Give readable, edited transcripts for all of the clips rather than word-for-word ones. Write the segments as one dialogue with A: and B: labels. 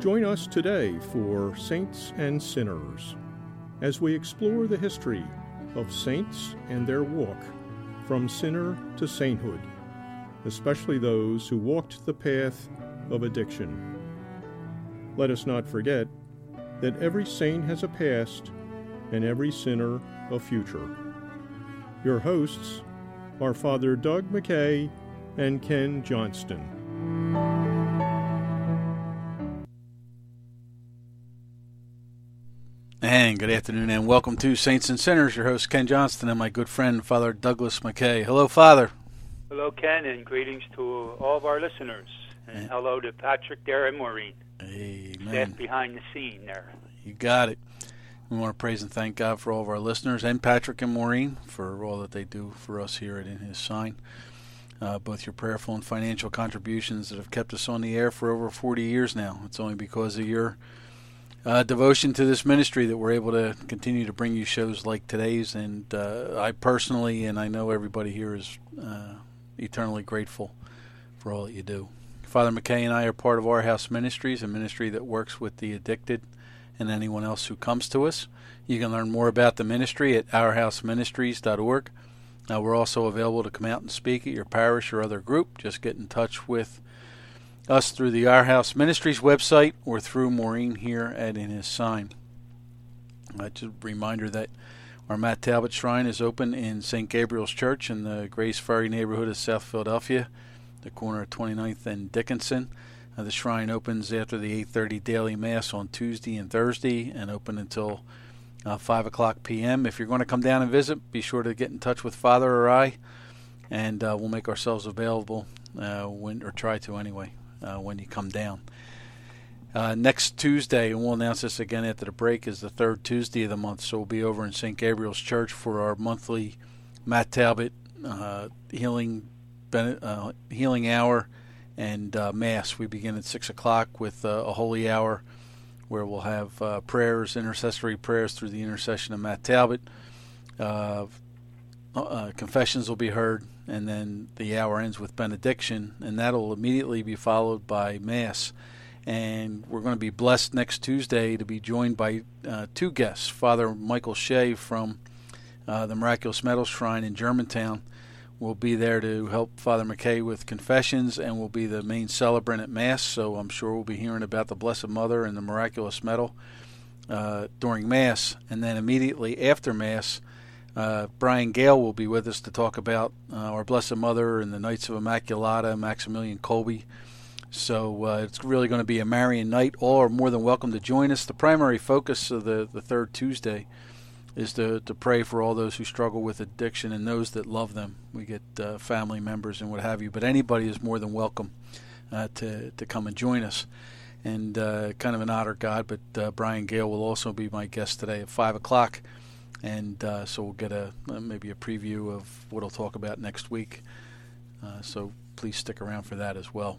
A: Join us today for Saints and Sinners as we explore the history of saints and their walk from sinner to sainthood, especially those who walked the path of addiction. Let us not forget that every saint has a past and every sinner a future. Your hosts are Father Doug McKay and Ken Johnston.
B: And good afternoon and welcome to Saints and Sinners. Your host Ken Johnston and my good friend Father Douglas McKay. Hello, Father.
C: Hello, Ken, and greetings to all of our listeners. And hello to Patrick there and Maureen.
B: Amen.
C: Staff behind the scene there.
B: You got it. We want to praise and thank God for all of our listeners and Patrick and Maureen for all that they do for us here at In His Sign. Both your prayerful and financial contributions that have kept us on the air for over 40 years now. It's only because of your devotion to this ministry that we're able to continue to bring you shows like today's. And I personally, and I know everybody here is eternally grateful for all that you do. Father McKay and I are part of Our House Ministries, a ministry that works with the addicted and anyone else who comes to us. You can learn more about the ministry at ourhouseministries.org. We're also available to come out and speak at your parish or other group. Just get in touch with us through the Our House Ministries website or through Maureen here at In His Sign. Just a reminder that our Matt Talbot Shrine is open in St. Gabriel's Church in the Grace Ferry neighborhood of South Philadelphia, the corner of 29th and Dickinson. The shrine opens after the 8:30 daily Mass on Tuesday and Thursday and open until 5 o'clock p.m. If you're going to come down and visit, be sure to get in touch with Father or I, and we'll make ourselves available or try to anyway, when you come down. Next Tuesday, and we'll announce this again after the break, is the third Tuesday of the month, so we'll be over in St. Gabriel's Church for our monthly Matt Talbot healing hour and Mass. We begin at 6 o'clock with a holy hour where we'll have prayers, intercessory prayers through the intercession of Matt Talbot. Confessions will be heard, and then the hour ends with benediction, and that'll immediately be followed by Mass. And we're going to be blessed next Tuesday to be joined by two guests. Father Michael Shea from the Miraculous Medals Shrine in Germantown will be there to help Father McKay with confessions and will be the main celebrant at Mass, so I'm sure we'll be hearing about the Blessed Mother and the Miraculous Medal during Mass. And then immediately after Mass, Brian Gale will be with us to talk about our Blessed Mother and the Knights of Immaculata, Maximilian Kolbe. So it's really going to be a Marian night. All are more than welcome to join us. The primary focus of the third Tuesday is to pray for all those who struggle with addiction and those that love them. We get family members and what have you, but anybody is more than welcome to come and join us. And kind of an honor, God, but Brian Gale will also be my guest today at 5 o'clock. And so we'll get maybe a preview of what I'll talk about next week. So please stick around for that as well.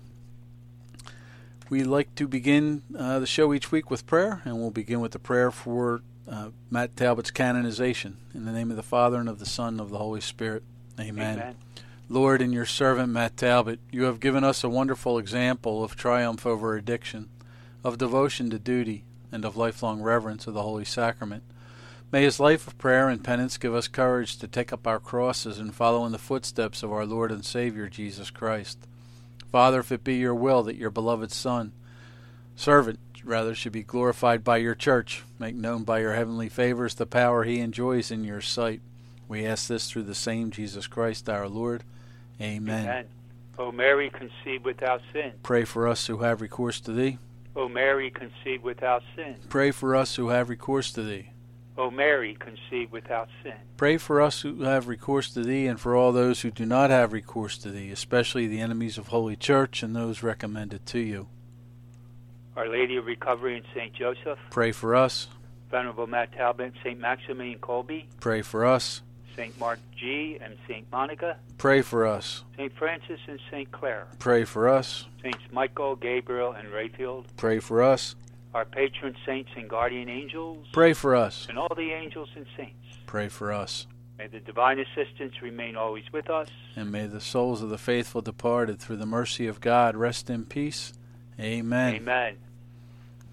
B: We like to begin the show each week with prayer, and we'll begin with the prayer for Matt Talbot's canonization. In the name of the Father, and of the Son, and of the Holy Spirit. Amen. Amen. Lord, in your servant Matt Talbot, you have given us a wonderful example of triumph over addiction, of devotion to duty, and of lifelong reverence of the Holy Sacrament. May his life of prayer and penance give us courage to take up our crosses and follow in the footsteps of our Lord and Savior, Jesus Christ. Father, if it be your will that your beloved servant should be glorified by your church, make known by your heavenly favors the power he enjoys in your sight. We ask this through the same Jesus Christ our Lord. Amen.
C: Amen. O Mary, conceived without sin.
B: Pray for us who have recourse to thee.
C: O Mary, conceived without sin.
B: Pray for us who have recourse to thee.
C: O Mary, conceived without sin.
B: Pray for us who have recourse to thee, and for all those who do not have recourse to thee, especially the enemies of Holy Church and those recommended to you.
C: Our Lady of Recovery and St. Joseph.
B: Pray for us.
C: Venerable Matt Talbot, St. Maximilian Kolbe.
B: Pray for us.
C: St. Mark G. and St. Monica.
B: Pray for us.
C: St. Francis and St. Clare.
B: Pray for us.
C: Saints Michael, Gabriel, and Raphael.
B: Pray for us.
C: Our patron saints and guardian angels.
B: Pray for us.
C: And all the angels and saints.
B: Pray for us.
C: May the divine assistance remain always with us.
B: And may the souls of the faithful departed through the mercy of God rest in peace. Amen.
C: Amen.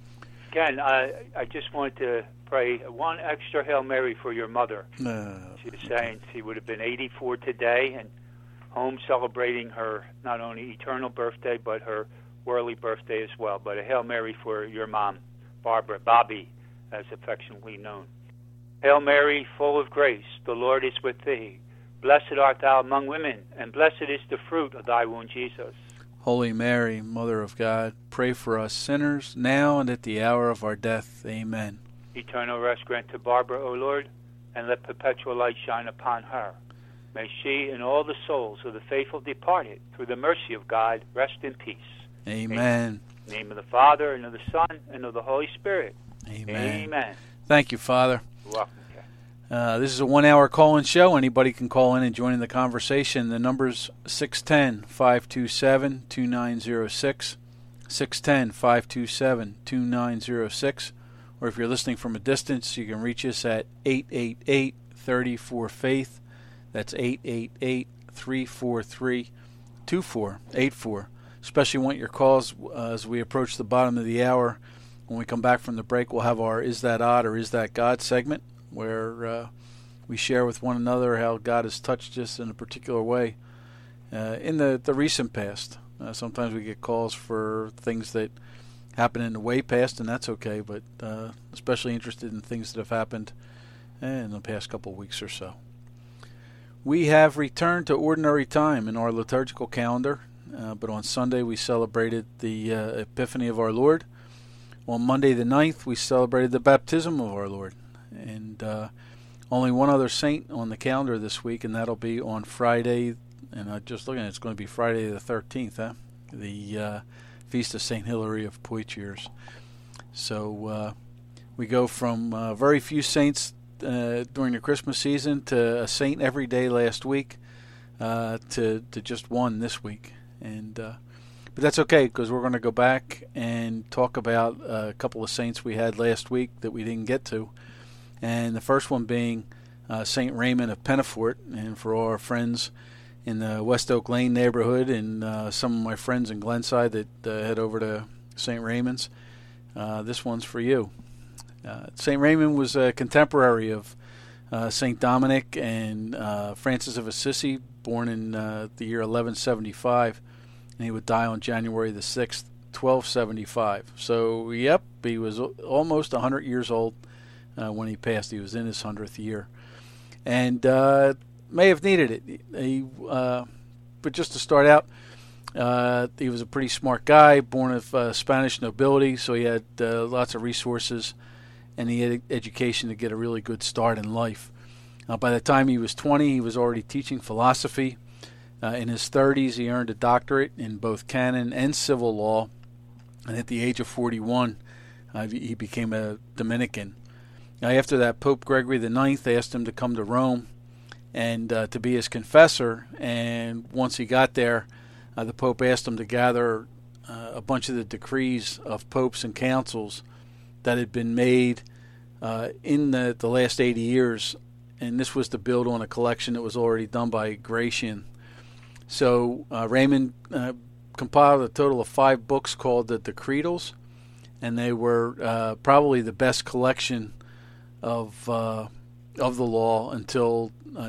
C: Ken, I just wanted to pray one extra Hail Mary for your mother. She was saying she would have been 84 today and home celebrating her not only eternal birthday but her worldly birthday as well. But a Hail Mary for your mom, Barbara, Bobby, as affectionately known. Hail Mary, full of grace, the Lord is with thee. Blessed art thou among women, and blessed is the fruit of thy womb, Jesus.
B: Holy Mary, Mother of God, pray for us sinners, now and at the hour of our death. Amen.
C: Eternal rest grant to Barbara, O Lord, and let perpetual light shine upon her. May she and all the souls of the faithful departed, through the mercy of God, rest in peace.
B: Amen.
C: In the name of the Father, and of the Son, and of the Holy Spirit.
B: Amen.
C: Amen.
B: Thank you, Father.
C: You're welcome.
B: This is a 1-hour call-in show. Anybody can call in and join in the conversation. The number's 610-527-2906, 610-527-2906. Or if you're listening from a distance, you can reach us at 888-34-FAITH. That's 888-343-2484. Especially want your calls as we approach the bottom of the hour. When we come back from the break, we'll have our Is That Odd or Is That God segment, where we share with one another how God has touched us in a particular way in the recent past. Sometimes we get calls for things that happened in the way past, and that's okay, but especially interested in things that have happened in the past couple of weeks or so. We have returned to ordinary time in our liturgical calendar, but on Sunday we celebrated the Epiphany of our Lord. On Monday the 9th, we celebrated the baptism of our Lord. And only one other saint on the calendar this week, and that'll be on Friday. And I'm just looking at it, it's going to be Friday the 13th, the Feast of St. Hilary of Poitiers. So we go from very few saints during the Christmas season to a saint every day last week to just one this week. And but that's okay, because we're going to go back and talk about a couple of saints we had last week that we didn't get to. And the first one being St. Raymond of Pennafort. And for all our friends in the West Oak Lane neighborhood and some of my friends in Glenside that head over to St. Raymond's, this one's for you. St. Raymond was a contemporary of St. Dominic and Francis of Assisi, born in the year 1175. And he would die on January the 6th, 1275. So, yep, he was almost 100 years old when he passed. He was in his 100th year. And may have needed it. But just to start out, he was a pretty smart guy, born of Spanish nobility, so he had lots of resources, and he had education to get a really good start in life. By the time he was 20, he was already teaching philosophy. In his 30s, he earned a doctorate in both canon and civil law, and at the age of 41, he became a Dominican. Now, after that, Pope Gregory IX asked him to come to Rome and to be his confessor, and once he got there, the Pope asked him to gather a bunch of the decrees of popes and councils that had been made in the last 80 years, and this was to build on a collection that was already done by Gratian. So Raymond compiled a total of 5 books called the Decretals, and they were probably the best collection of the law until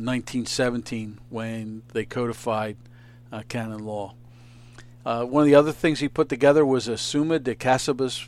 B: 1917, when they codified canon law. One of the other things he put together was a Summa de Casibus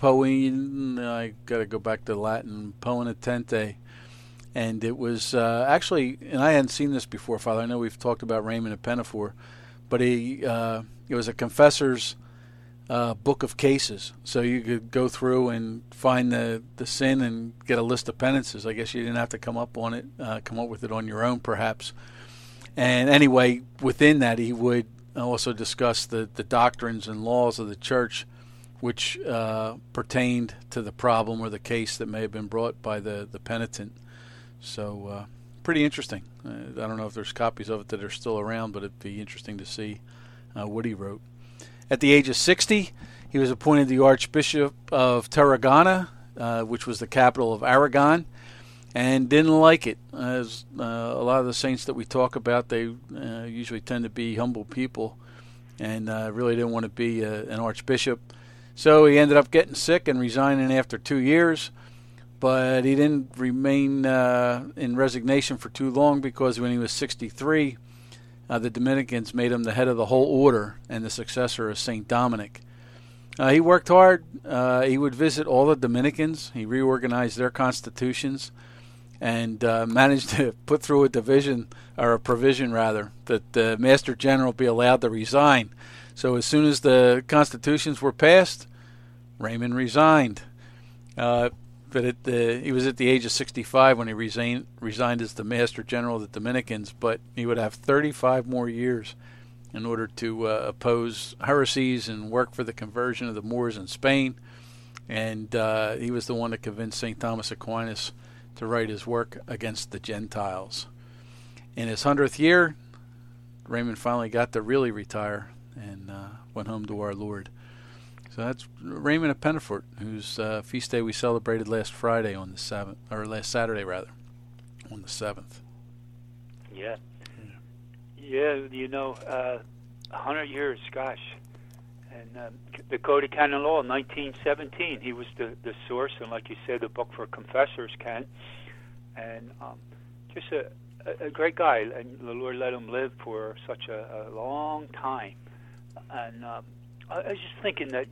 B: Poen. I got to go back to Latin, Poenitente. And it was actually, and I hadn't seen this before, Father. I know we've talked about Raymond of Pennafort, but it was a confessor's book of cases. So you could go through and find the sin and get a list of penances. I guess you didn't have to come up with it on your own, perhaps. And anyway, within that, he would also discuss the doctrines and laws of the church, which pertained to the problem or the case that may have been brought by the penitent. So pretty interesting. I don't know if there's copies of it that are still around, but it'd be interesting to see what he wrote. At the age of 60, he was appointed the Archbishop of Tarragona, which was the capital of Aragon, and didn't like it. As a lot of the saints that we talk about, they usually tend to be humble people, and really didn't want to be an archbishop. So he ended up getting sick and resigning after 2 years. But he didn't remain in resignation for too long, because when he was 63, the Dominicans made him the head of the whole order and the successor of St. Dominic. He worked hard. He would visit all the Dominicans. He reorganized their constitutions and managed to put through a provision that the Master General be allowed to resign. So as soon as the constitutions were passed, Raymond resigned. But he was at the age of 65 when he resigned as the Master General of the Dominicans, but he would have 35 more years in order to oppose heresies and work for the conversion of the Moors in Spain. And he was the one that convinced St. Thomas Aquinas to write his work Against the Gentiles. In his 100th year, Raymond finally got to really retire and went home to our Lord. So that's Raymond of Pennafort, whose feast day we celebrated last Friday on the 7th, or last Saturday rather, on the 7th.
C: Yeah, 100 years, gosh. And the Code of Canon Law, 1917, he was the source, and like you said, the book for confessors, Ken. And just a great guy, and the Lord let him live for such a long time. And I was just thinking that,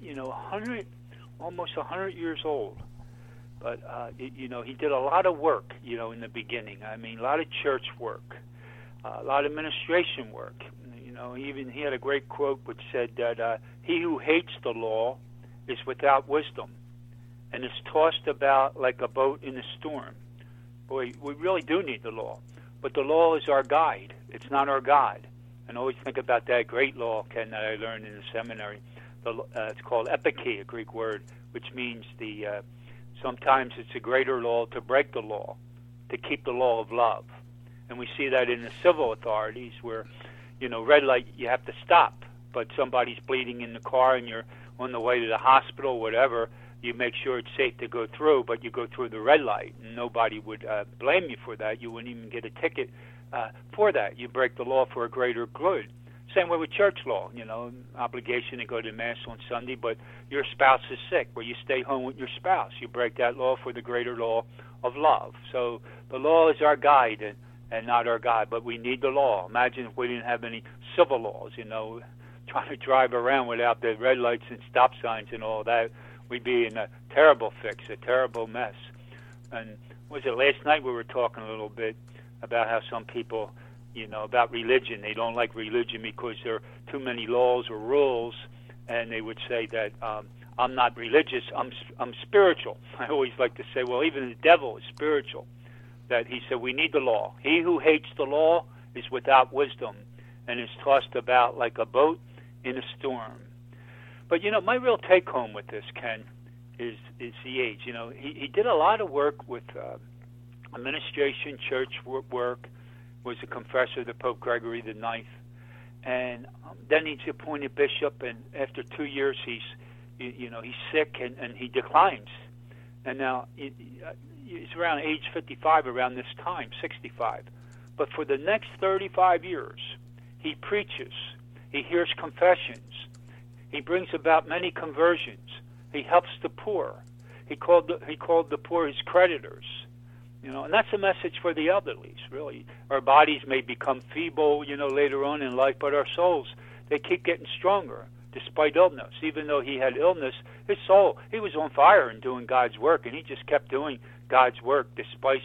C: almost 100 years old, but, he did a lot of work, in the beginning. I mean, a lot of church work, a lot of administration work. Even he had a great quote which said that he who hates the law is without wisdom and is tossed about like a boat in a storm. Boy, we really do need the law, but the law is our guide. It's not our God. And always think about that great law, Ken, that I learned in the seminary. It's called epike, a Greek word, which means sometimes it's a greater law to break the law, to keep the law of love. And we see that in the civil authorities where, red light, you have to stop, but somebody's bleeding in the car and you're on the way to the hospital, whatever, you make sure it's safe to go through, but you go through the red light. And nobody would blame you for that. You wouldn't even get a ticket for that. You break the law for a greater good. Same way with church law, obligation to go to Mass on Sunday, but your spouse is sick, well, you stay home with your spouse. You break that law for the greater law of love. So the law is our guide and not our God, but we need the law. Imagine if we didn't have any civil laws, trying to drive around without the red lights and stop signs and all that. We'd be in a terrible fix, a terrible mess. And was it last night we were talking a little bit about how some people, about religion. They don't like religion because there are too many laws or rules, and they would say that I'm not religious, I'm spiritual. I always like to say, well, even the devil is spiritual. That he said we need the law. He who hates the law is without wisdom and is tossed about like a boat in a storm. But, my real take-home with this, Ken, is the age. He did a lot of work with administration, church work, was a confessor to Pope Gregory IX. And then he's appointed bishop, and after 2 years he's sick and he declines. And now he's around age 55 around this time, 65. But for the next 35 years, he preaches, he hears confessions, he brings about many conversions, he helps the poor. He called the poor his creditors. And that's a message for the elderly, really. Our bodies may become feeble, later on in life, but our souls, they keep getting stronger despite illness. Even though he had illness, his soul, he was on fire and doing God's work, and he just kept doing God's work despite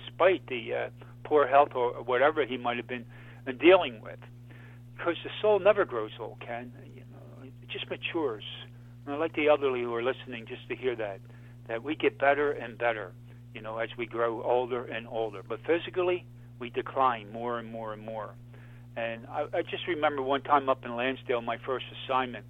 C: the poor health or whatever he might have been dealing with. Because the soul never grows old, Ken. It just matures. And I'd like the elderly who are listening just to hear that we get better and better, as we grow older and older. But physically, we decline more and more and more. And I just remember one time up in Lansdale, my first assignment,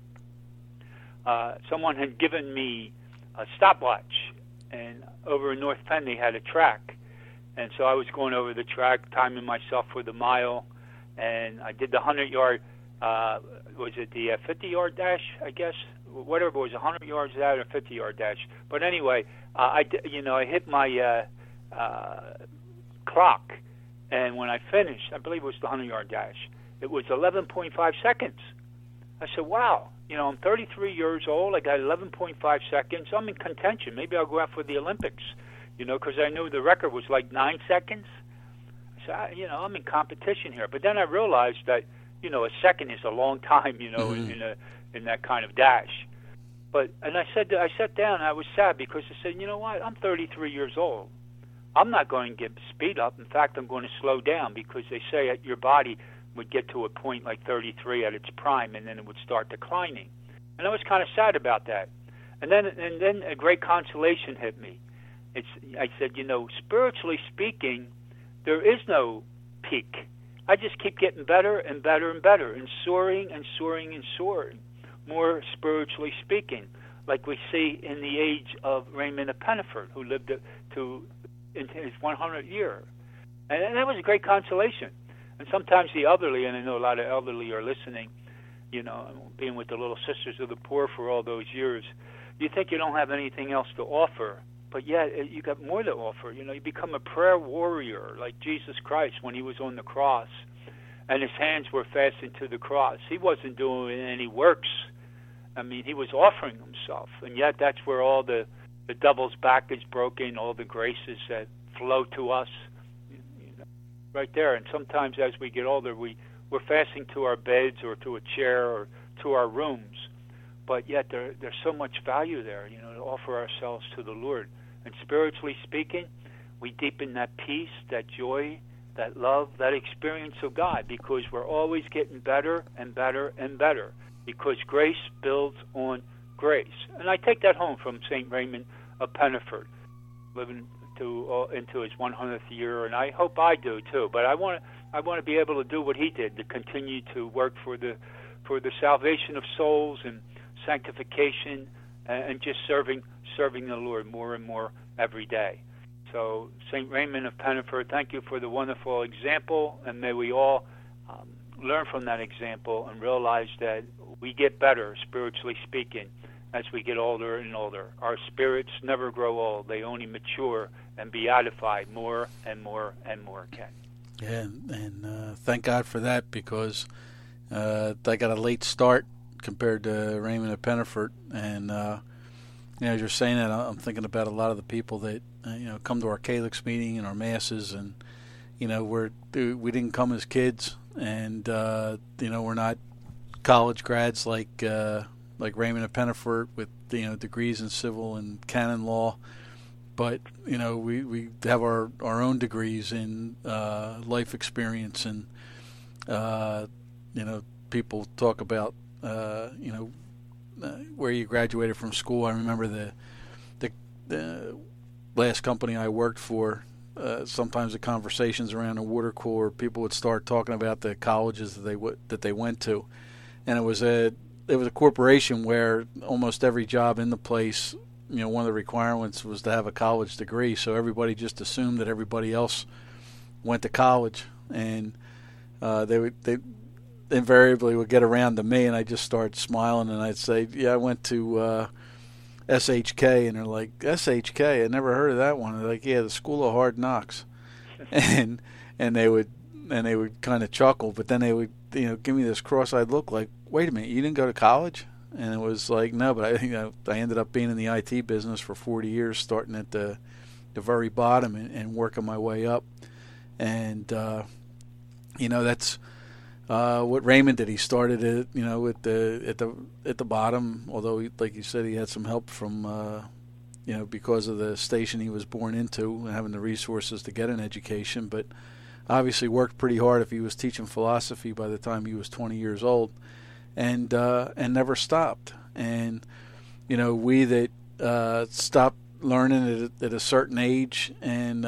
C: someone had given me a stopwatch, and over in North Penn they had a track. And so I was going over the track, timing myself for the mile, and I did the 100-yard, was it the 50-yard dash, I guess? Whatever it was, 100 yards out or 50-yard dash. But anyway, I hit my clock, and when I finished, I believe it was the 100-yard dash, it was 11.5 seconds. I said, wow, I'm 33 years old. I got 11.5 seconds. I'm in contention. Maybe I'll go out for the Olympics, because I knew the record was like 9 seconds. I said, I'm in competition here. But then I realized that, a second is a long time, in that kind of dash. And I sat down and I was sad because I said, you know what? I'm 33 years old. I'm not going to get speed up. In fact, I'm going to slow down because they say that your body would get to a point like 33 at its prime, and then it would start declining. And I was kind of sad about that. And then a great consolation hit me. I said, spiritually speaking, there is no peak. I just keep getting better and better and better, and soaring and soaring and soaring, more spiritually speaking, like we see in the age of Raymond of Penafort, who lived into his 100th year. And that was a great consolation. And sometimes the elderly, and I know a lot of elderly are listening, being with the Little Sisters of the Poor for all those years, you think you don't have anything else to offer, but yet you got more to offer. You become a prayer warrior like Jesus Christ when he was on the cross and his hands were fastened to the cross. He wasn't doing any works. I mean, he was offering himself, and yet that's where all the devil's back is broken, all the graces that flow to us, right there. And sometimes as we get older, we're fastening to our beds or to a chair or to our rooms, but yet there's so much value there, to offer ourselves to the Lord. And spiritually speaking, we deepen that peace, that joy, that love, that experience of God, because we're always getting better and better and better, because grace builds on grace. And I take that home from St. Raymond of Penafort, living into his 100th year, and I hope I do too. But I want to be able to do what he did, to continue to work for the salvation of souls and sanctification, and just serving the Lord more and more every day. So, St. Raymond of Penafort, thank you for the wonderful example, and may we all learn from that example and realize that we get better, spiritually speaking, as we get older and older. Our spirits never grow old. They only mature and beatified more and more and more, Ken.
B: Yeah, and thank God for that, because I got a late start compared to Raymond of Penafort. And, as you're saying that, I'm thinking about a lot of the people that, come to our Calyx meeting and our masses, and, we didn't come as kids, and, we're not college grads like Raymond of Penafort with, degrees in civil and canon law. But, we have our own degrees in life experience, and, people talk about, where you graduated from school. I remember the last company I worked for, sometimes the conversations around the water cooler, people would start talking about the colleges that they went to. And it was a corporation where almost every job in the place, one of the requirements was to have a college degree. So everybody just assumed that everybody else went to college, and they invariably would get around to me, and I'd just start smiling, and I'd say, yeah, I went to SHK, and they're like, SHK? I never heard of that one. They're like, yeah, the School of Hard Knocks. and they would kind of chuckle, but then they would give me this cross-eyed look like, wait a minute, you didn't go to college? And it was like, no, but I ended up being in the IT business for 40 years, starting at the very bottom and working my way up. And that's what Raymond did. He started at at the bottom, although like you said, he had some help from because of the station he was born into and having the resources to get an education, but obviously worked pretty hard if he was teaching philosophy by the time he was 20 years old, and never stopped. And we that stopped learning at a certain age and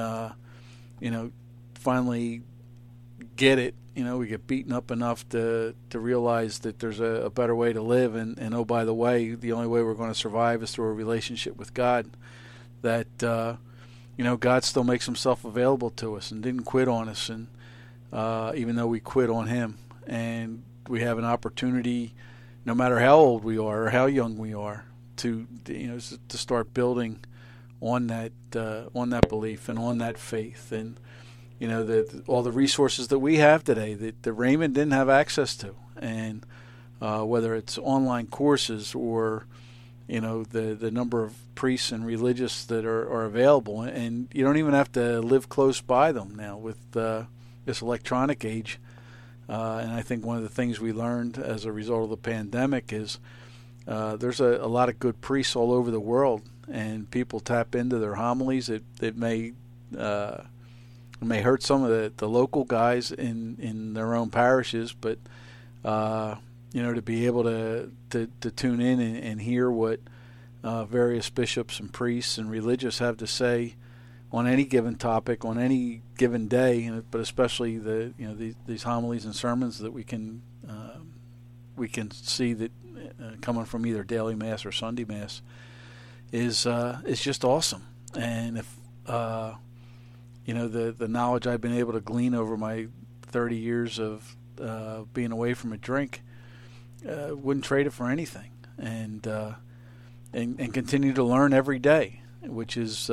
B: finally get it, we get beaten up enough to realize that there's a better way to live, and oh, by the way, the only way we're going to survive is through a relationship with God, that God still makes himself available to us and didn't quit on us, and even though we quit on him, and we have an opportunity, no matter how old we are or how young we are, to start building on that belief and on that faith, and all the resources that we have today that Raymond didn't have access to, and whether it's online courses or the number of priests and religious that are available, and you don't even have to live close by them now with this electronic age. And I think one of the things we learned as a result of the pandemic is there's a lot of good priests all over the world, and people tap into their homilies. It may hurt some of the local guys in their own parishes, but to be able to tune in and hear what various bishops and priests and religious have to say on any given topic, on any given day, but especially these homilies and sermons that we can see that coming from either daily mass or Sunday mass is just awesome. And if the knowledge I've been able to glean over my 30 years of being away from a drink, wouldn't trade it for anything, and continue to learn every day, which is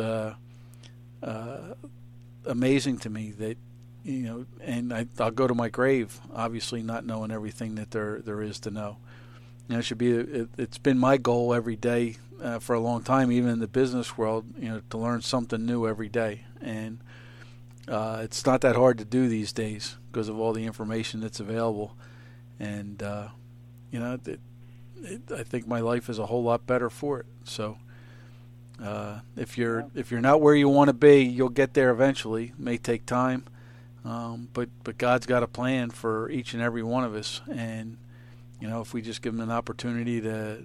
B: amazing to me. That and I'll go to my grave obviously not knowing everything that there is to know. It should be it's been my goal every day for a long time, even in the business world, to learn something new every day, and it's not that hard to do these days because of all the information that's available. And I think my life is a whole lot better for it. So if you're not where you want to be, you'll get there eventually. It may take time, but God's got a plan for each and every one of us. And if we just give him an opportunity to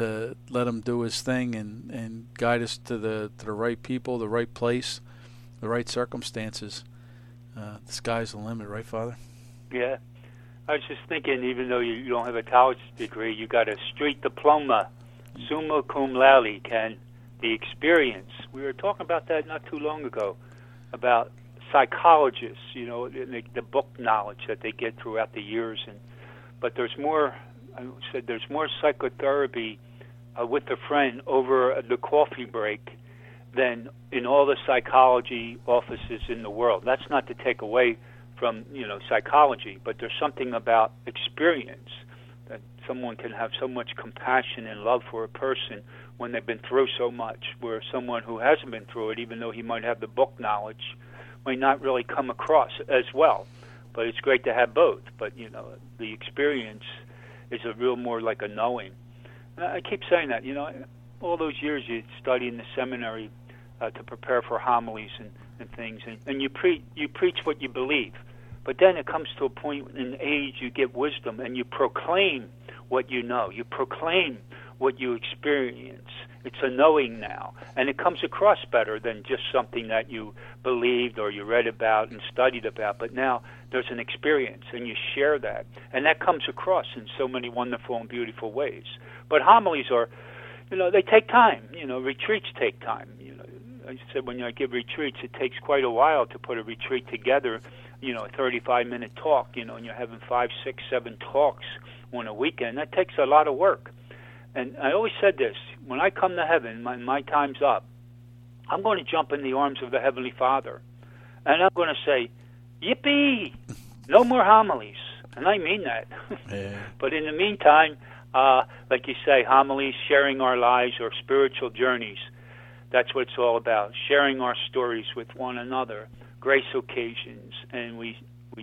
B: let him do his thing and guide us to the right people, the right place, the right circumstances, the sky's the limit, right, Father?
C: Yeah. I was just thinking, even though you don't have a college degree, you got a street diploma, summa cum laude, Ken. The experience. We were talking about that not too long ago, about psychologists, the book knowledge that they get throughout the years. But there's more, I said, there's more psychotherapy with a friend over the coffee break than in all the psychology offices in the world. That's not to take away from psychology, but there's something about experience that someone can have so much compassion and love for a person when they've been through so much, where someone who hasn't been through it, even though he might have the book knowledge, might not really come across as well. But it's great to have both. But the experience is a real more like a knowing. And I keep saying that. All those years you study in the seminary to prepare for homilies and things, and you preach what you believe. But then it comes to a point in age you get wisdom and you proclaim what you know. You proclaim what you experience. It's a knowing now. And it comes across better than just something that you believed or you read about and studied about. But now there's an experience and you share that. And that comes across in so many wonderful and beautiful ways. But homilies are, they take time. Retreats take time. I said when I give retreats, it takes quite a while to put a retreat together, a 35-minute talk, and you're having 5, 6, 7 talks on a weekend. That takes a lot of work. And I always said this, when I come to heaven, my time's up, I'm going to jump in the arms of the Heavenly Father. And I'm going to say, yippee, no more homilies. And I mean that. Yeah. But in the meantime, like you say, homilies, sharing our lives or spiritual journeys, that's what it's all about, sharing our stories with one another, grace occasions, and we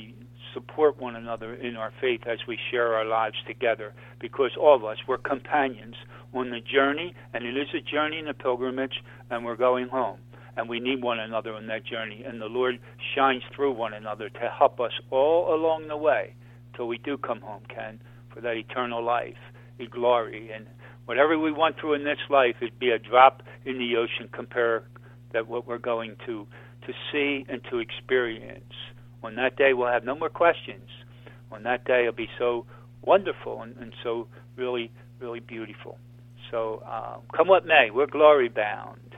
C: support one another in our faith as we share our lives together, because all of us, we're companions on the journey, and it is a journey and a pilgrimage, and we're going home. And we need one another on that journey, and the Lord shines through one another to help us all along the way till we do come home, Ken, for that eternal life, the glory. And whatever we went through in this life, it'd be a drop in the ocean compared to what we're going to see and to experience. On that day, we'll have no more questions. On that day, it'll be so wonderful and so really, really beautiful. So come what may, we're glory bound.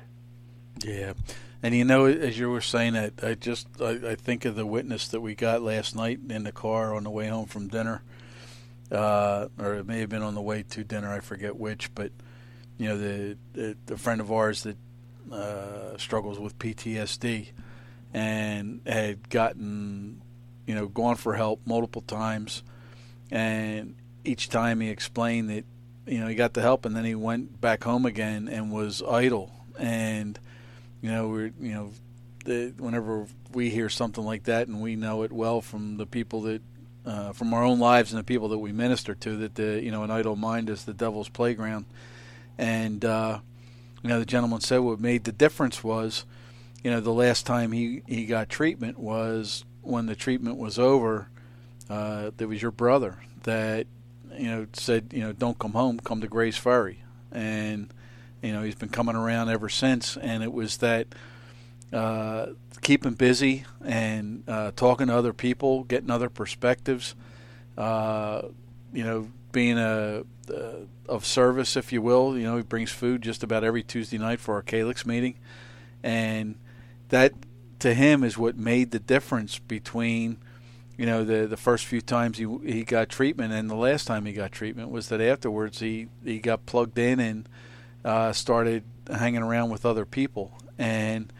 B: Yeah. And as you were saying that, I think of the witness that we got last night in the car on the way home from dinner. Or it may have been on the way to dinner, I forget which, but the friend of ours that struggles with PTSD and had gotten gone for help multiple times, and each time he explained that, he got the help and then he went back home again and was idle. And, whenever we hear something like that, and we know it well from the people that, from our own lives and the people that we minister to, that an idle mind is the devil's playground. And, the gentleman said what made the difference was, the last time he got treatment was when the treatment was over. There was your brother that, said, don't come home, come to Grace Ferry. And, he's been coming around ever since. And it was that keeping busy and talking to other people, getting other perspectives, being of service, if you will. He brings food just about every Tuesday night for our Calyx meeting. And that, to him, is what made the difference between, the first few times he got treatment and the last time he got treatment, was that afterwards he got plugged in and started hanging around with other people. And,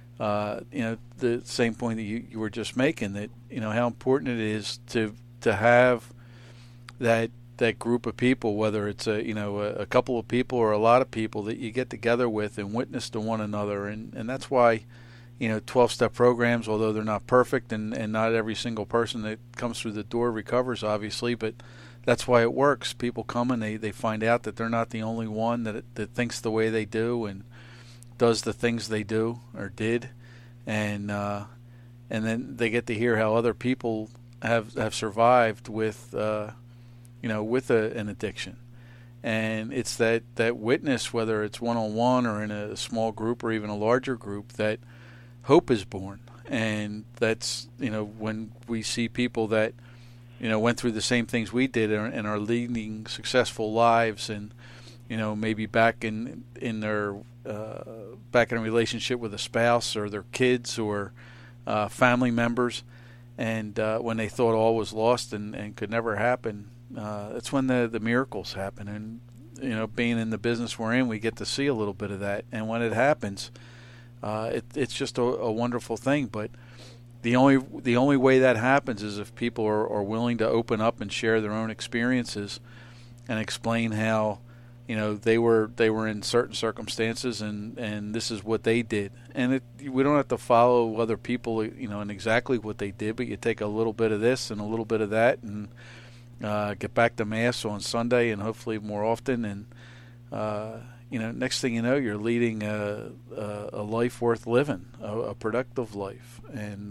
B: the same point that you were just making, that, how important it is to have that group of people, whether it's a couple of people or a lot of people that you get together with and witness to one another. And that's why, 12-step programs, although they're not perfect and not every single person that comes through the door recovers, obviously, but that's why it works. People come and they find out that they're not the only one that thinks the way they do and does the things they do or did. And then they get to hear how other people have survived with with an addiction. And it's that witness, whether it's one-on-one or in a small group or even a larger group, that hope is born. And that's, when we see people that, went through the same things we did and are leading successful lives, and, maybe back in their back in a relationship with a spouse or their kids or family members, and when they thought all was lost and could never happen, that's when the miracles happen. And being in the business we're in, we get to see a little bit of that. And when it happens, it's just a wonderful thing. But the only way that happens is if people are willing to open up and share their own experiences and explain how they were in certain circumstances and this is what they did. And we don't have to follow other people in exactly what they did, but you take a little bit of this and a little bit of that and get back to Mass on Sunday and hopefully more often, and next thing you know, you're leading a life worth living, a productive life. And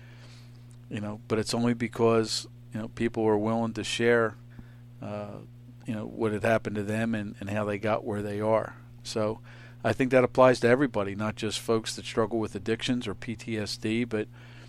B: but it's only because people were willing to share what had happened to them and how they got where they are. So I think that applies to everybody, not just folks that struggle with addictions or PTSD, but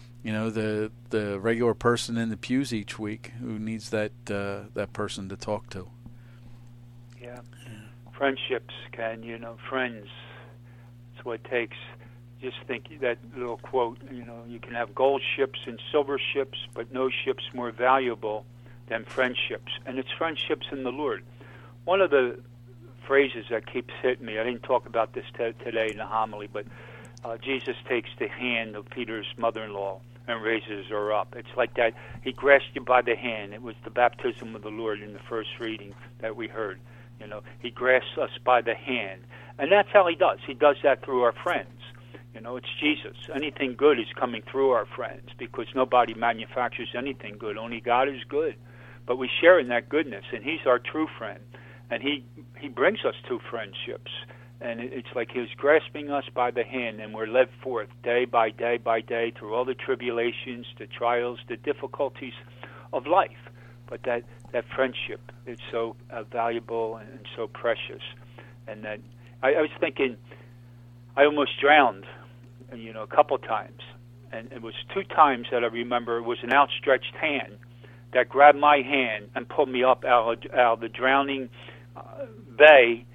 B: the regular person in the pews each week who needs that person to talk to.
C: Yeah. Friendships, Ken, friends. It's what it takes. Just think that little quote, you can have gold ships and silver ships, but no ship's more valuable than friendships. And it's friendships in the Lord. One of the phrases that keeps hitting me, I didn't talk about this today in the homily, but Jesus takes the hand of Peter's mother-in-law and raises her up. It's like that. He grasped you by the hand. It was the baptism of the Lord in the first reading that we heard. He grasps us by the hand. And that's how he does. He does that through our friends. It's Jesus. Anything good is coming through our friends, because nobody manufactures anything good. Only God is good. But we share in that goodness, and he's our true friend. And he brings us to friendships. And it's like he was grasping us by the hand, and we're led forth day by day by day through all the tribulations, the trials, the difficulties of life. But that friendship is so valuable and so precious. And that I was thinking, I almost drowned, a couple times. And it was 2 times that I remember. It was an outstretched hand that grabbed my hand and pulled me up out of the drowning bay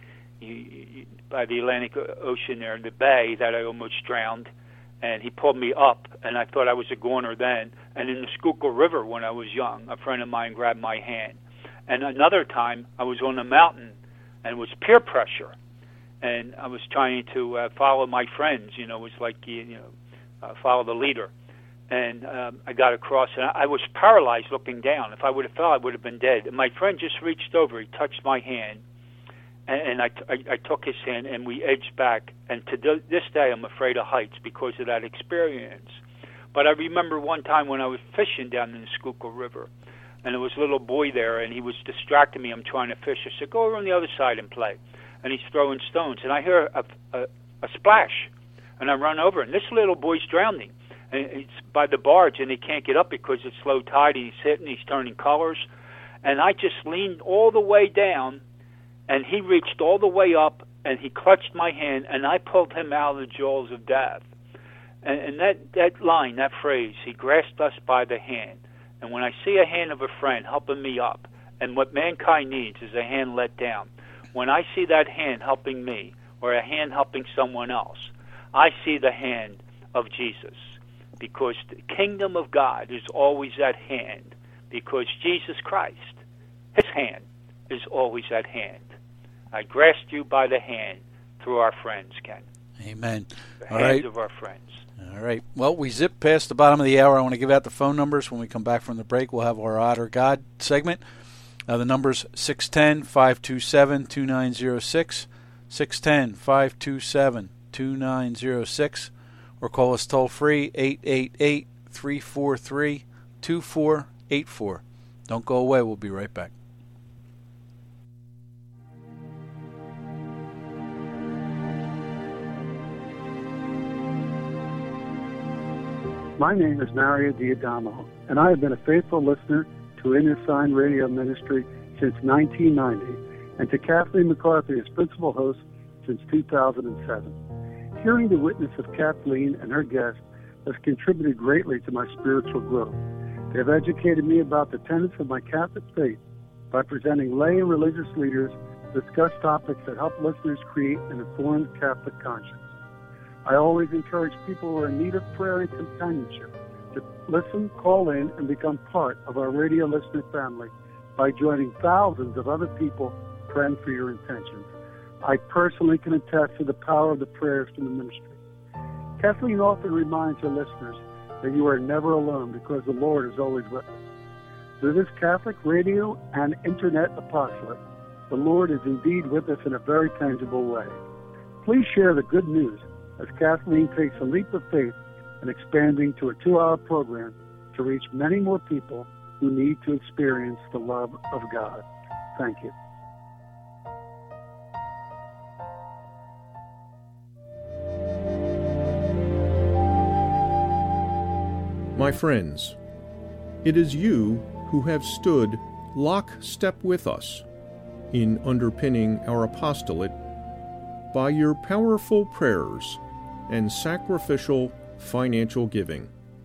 C: by the Atlantic Ocean there, in the bay that I almost drowned. And he pulled me up, and I thought I was a goner then. And in the Schuylkill River when I was young, a friend of mine grabbed my hand. And another time, I was on a mountain, and it was peer pressure. And I was trying to follow my friends, it was like, follow the leader. and I got across, and I was paralyzed looking down. If I would have fell, I would have been dead. And my friend just reached over. He touched my hand, and I took his hand, and we edged back. And to this day, I'm afraid of heights because of that experience. But I remember one time when I was fishing down in the Schuylkill River, and there was a little boy there, and he was distracting me. I'm trying to fish. I said, go over on the other side and play. And he's throwing stones, and I hear a splash, and I run over, and this little boy's drowning. And it's by the barge, and he can't get up because it's low tide, and he's hitting, he's turning colors. And I just leaned all the way down, and he reached all the way up, and he clutched my hand, and I pulled him out of the jaws of death. And that line, that phrase, he grasped us by the hand. And when I see a hand of a friend helping me up, and what mankind needs is a hand let down, when I see that hand helping me, or a hand helping someone else, I see the hand of Jesus. Because the kingdom of God is always at hand. Because Jesus Christ, his hand, is always at hand. I grasped you by the hand through our friends, Ken.
B: Amen.
C: The hands of our friends.
B: All right. Well, we zip past the bottom of the hour. I want to give out the phone numbers. When we come back from the break, we'll have our Odd or God segment. The number's 610-527-2906, 610-527-2906, or call us toll-free, 888-343-2484. Don't go away. We'll be right back.
D: My name is Mario D'Adamo, and I have been a faithful listener to Inner Sign Radio Ministry since 1990, and to Kathleen McCarthy as principal host since 2007. Hearing the witness of Kathleen and her guests has contributed greatly to my spiritual growth. They have educated me about the tenets of my Catholic faith by presenting lay and religious leaders to discuss topics that help listeners create an informed Catholic conscience. I always encourage people who are in need of prayer and companionship to listen, call in, and become part of our radio listener family by joining thousands of other people praying for your intentions. I personally can attest to the power of the prayers from the ministry. Kathleen often reminds her listeners that you are never alone because the Lord is always with us. Through this Catholic radio and internet apostolate, the Lord is indeed with us in a very tangible way. Please share the good news as Kathleen takes a leap of faith in expanding to a 2-hour program to reach many more people who need to experience the love of God. Thank you.
A: My friends, it is you who have stood lockstep with us in underpinning our apostolate by your powerful prayers and sacrificial financial giving.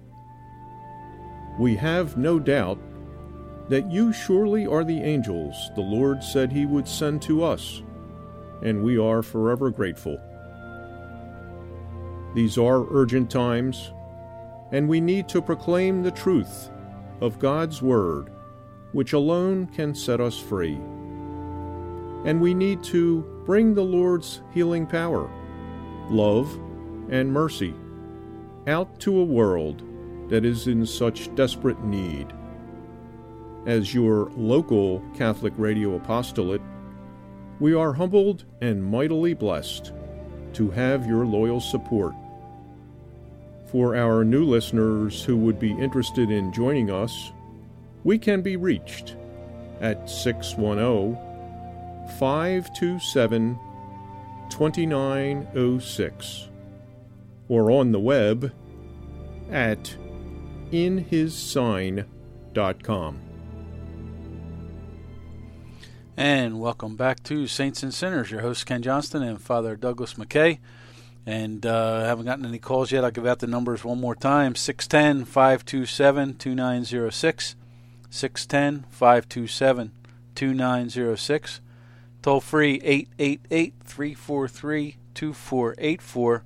A: We have no doubt that you surely are the angels the Lord said he would send to us, and we are forever grateful. These are urgent times, and we need to proclaim the truth of God's Word, which alone can set us free. And we need to bring the Lord's healing power, love, and mercy out to a world that is in such desperate need. As your local Catholic radio apostolate, we are humbled and mightily blessed to have your loyal support. For our new listeners who would be interested in joining us, we can be reached at 610-527-2906 or on the web at inhissign.com.
B: And welcome back to Saints and Sinners. Your host Ken Johnston and Father Douglas McKay. And I haven't gotten any calls yet. I'll give out the numbers one more time. 610-527-2906. 610-527-2906. Toll free 888-343-2484.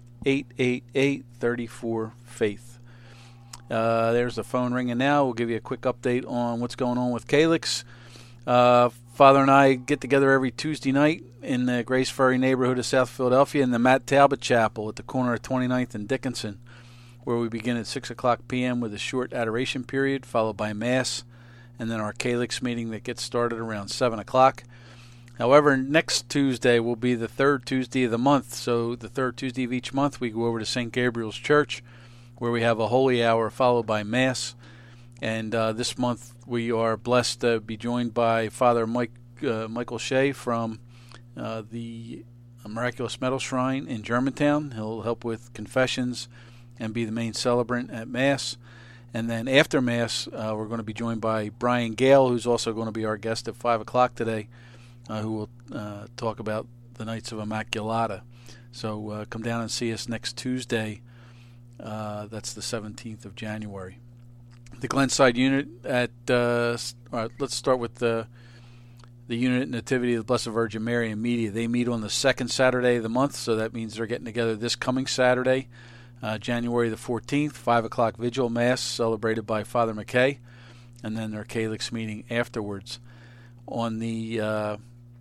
B: 888-34-FAITH. There's the phone ringing now. We'll give you a quick update on what's going on with Calyx. Father and I get together every Tuesday night in the Grace Ferry neighborhood of South Philadelphia in the Matt Talbot Chapel at the corner of 29th and Dickinson, where we begin at 6 o'clock p.m. with a short adoration period, followed by Mass, and then our Calyx meeting that gets started around 7 o'clock. However, next Tuesday will be the third Tuesday of the month, so the third Tuesday of each month we go over to St. Gabriel's Church, where we have a holy hour followed by Mass. And this month we are blessed to be joined by Father Michael Shea from the Miraculous Metal Shrine in Germantown. He'll help with confessions and be the main celebrant at Mass. And then after Mass, we're going to be joined by Brian Gale, who's also going to be our guest at 5 o'clock today, who will talk about the Nights of Immaculata. So come down and see us next Tuesday. That's the 17th of January. The Glenside unit at, let's start with the unit Nativity of the Blessed Virgin Mary and Media. They meet on the second Saturday of the month, so that means they're getting together this coming Saturday, January the 14th, 5 o'clock Vigil Mass, celebrated by Father McKay, and then their Calyx meeting afterwards. On the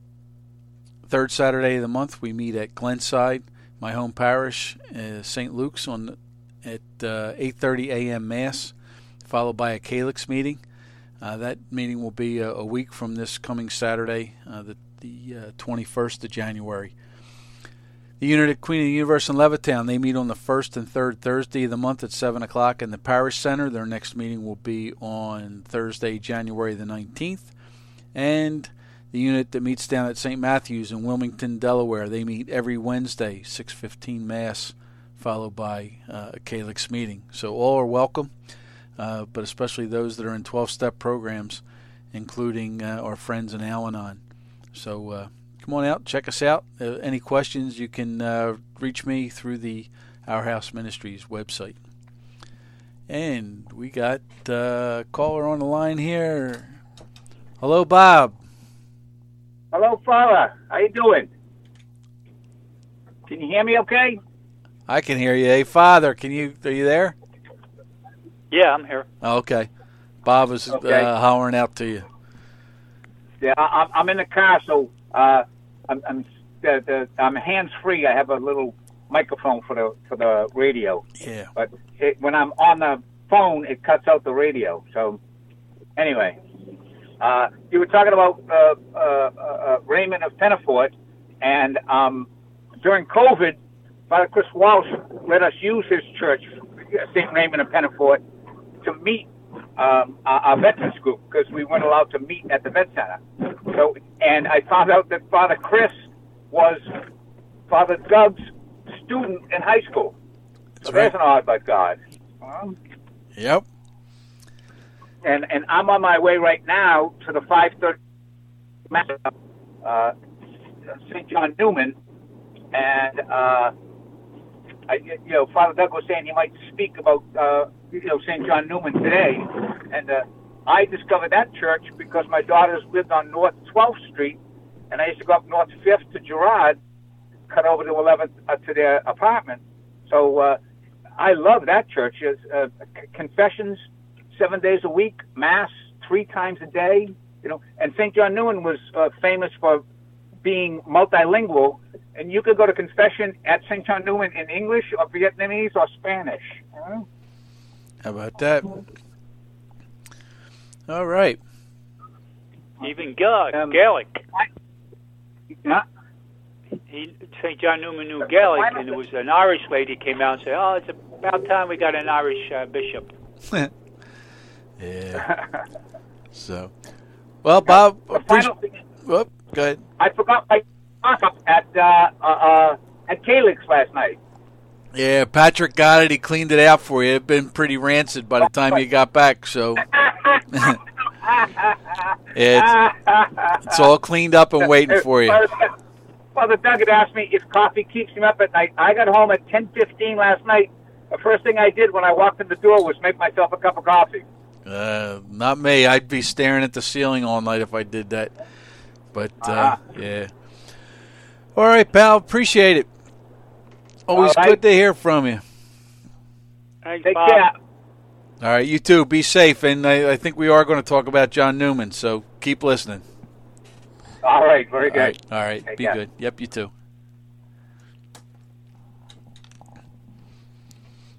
B: third Saturday of the month, we meet at Glenside, my home parish, St. Luke's, at 8:30 a.m. Mass, followed by a Calyx meeting. That meeting will be a week from this coming Saturday, the 21st of January. The unit at Queen of the Universe in Levittown, they meet on the first and third Thursday of the month at 7 o'clock in the Parish Center. Their next meeting will be on Thursday, January the 19th. And the unit that meets down at St. Matthew's in Wilmington, Delaware, they meet every Wednesday, 6:15 Mass, followed by a Calyx meeting. So all are welcome. But especially those that are in 12-step programs, including our friends in Al-Anon. So come on out, check us out. Any questions, you can reach me through the Our House Ministries website. And we got a caller on the line here. Hello, Bob.
E: Hello, Father. How you doing? Can you hear me okay?
B: I can hear you. Hey, Father, are you there?
C: Yeah, I'm here.
B: Oh, okay. Bob was hollering out to you.
E: Yeah, I'm in the car, so I'm hands free. I have a little microphone for the radio.
B: Yeah.
E: But when I'm on the phone, it cuts out the radio. So anyway, you were talking about Raymond of Pennafort, and during COVID, Father Chris Walsh let us use his church, St. Raymond of Pennafort, to meet our veterans group, because we weren't allowed to meet at the vet center. So, and I found out that Father Chris was Father Doug's student in high school. So there's an odd but God.
B: Yep.
E: And I'm on my way right now to the 5:30 St. John Newman, and Father Doug was saying he might speak about St. John Newman today, and I discovered that church because my daughters lived on North 12th Street, and I used to go up North 5th to Girard, cut over to 11th to their apartment. So I love that church. Confessions 7 days a week, Mass 3 times a day. And St. John Newman was famous for being multilingual, and you could go to confession at St. John Newman in English or Vietnamese or Spanish.
B: How about that? All right.
C: Even Gaelic.
E: Yeah.
C: St. John Newman knew Gaelic, and there was an Irish lady came out and said, "Oh, it's about time we got an Irish bishop."
B: Yeah. So, well, Bob, go ahead.
E: I forgot my up at Calyx last night.
B: Yeah, Patrick got it. He cleaned it out for you. It'd been pretty rancid by the time you got back, so it's all cleaned up and waiting for you.
E: Father Doug had asked me if coffee keeps him up at night. I got home at 10:15 last night. The first thing I did when I walked in the door was make myself a cup of coffee.
B: Not me. I'd be staring at the ceiling all night if I did that. But, yeah. All right, pal. Appreciate it. Always good to hear from you.
C: Thanks,
E: Take
C: Bob.
E: care.
B: All right, you too. Be safe. And I think we are going to talk about John Newman, so keep listening.
E: All right. Very good.
B: All right. Be
E: care.
B: good. Yep, you too.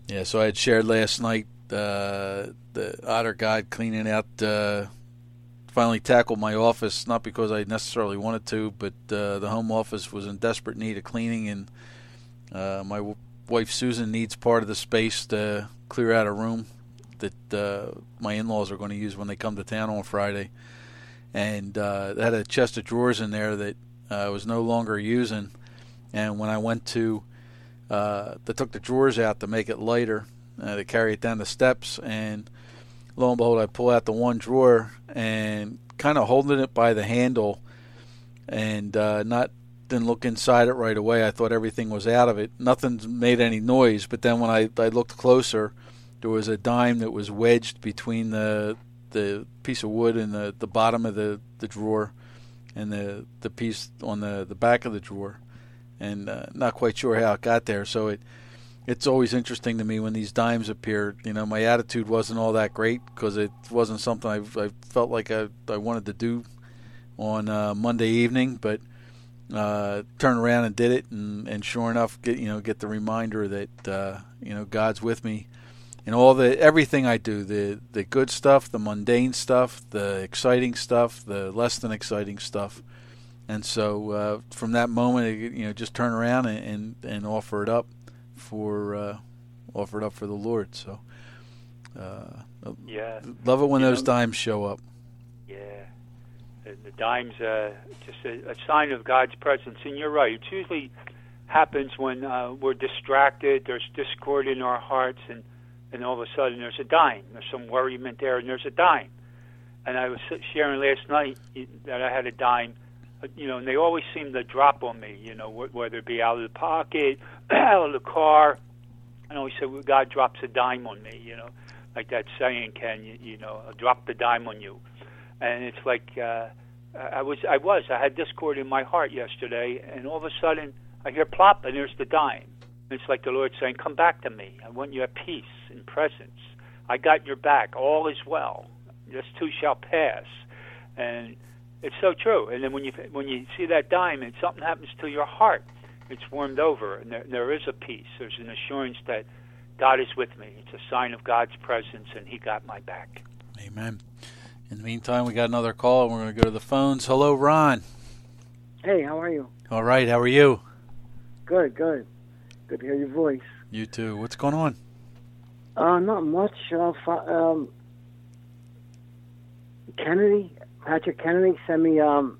B: Yeah, so I had shared last night the Otter God cleaning out, finally tackled my office, not because I necessarily wanted to, but the home office was in desperate need of cleaning, and my wife Susan needs part of the space to clear out a room that my in-laws are going to use when they come to town on Friday. And it had a chest of drawers in there that I was no longer using. And when I went to, they took the drawers out to make it lighter, to carry it down the steps. And lo and behold, I pull out the one drawer and kind of holding it by the handle and didn't look inside it right away. I thought everything was out of it. Nothing made any noise. But then when I looked closer, there was a dime that was wedged between the piece of wood and the bottom of the drawer and the piece on the back of the drawer, and not quite sure how it got there. So it's always interesting to me when these dimes appear. You know, my attitude wasn't all that great because it wasn't something I felt like I wanted to do on Monday evening, but turned around and did it, and sure enough, get the reminder that God's with me. And everything I do, the good stuff, the mundane stuff, the exciting stuff, the less than exciting stuff. And so from that moment, just turn around and offer it up for the Lord. So
C: yeah,
B: love it when those dimes show up.
C: Yeah, the dimes just a sign of God's presence. And you're right; it usually happens when we're distracted. There's discord in our hearts, and all of a sudden there's a dime. There's some worriment there, and there's a dime. And I was sharing last night that I had a dime, and they always seem to drop on me, whether it be out of the pocket, out of the car. I always say, well, God drops a dime on me, like that saying, Ken, I'll drop the dime on you. And it's like I had discord in my heart yesterday, and all of a sudden I hear plop, and there's the dime. It's like the Lord saying, come back to me. I want you at peace and presence. I got your back. All is well. This too shall pass. And it's so true. And then when you see that dime and something happens to your heart, it's warmed over, and there is a peace. There's an assurance that God is with me. It's a sign of God's presence, and He got my back.
B: Amen. In the meantime, we got another call, and we're going to go to the phones. Hello, Ron.
F: Hey, how are you?
B: All right. How are you?
F: Good. Good to hear your voice.
B: You too. What's going on?
F: Not much. Patrick Kennedy sent me an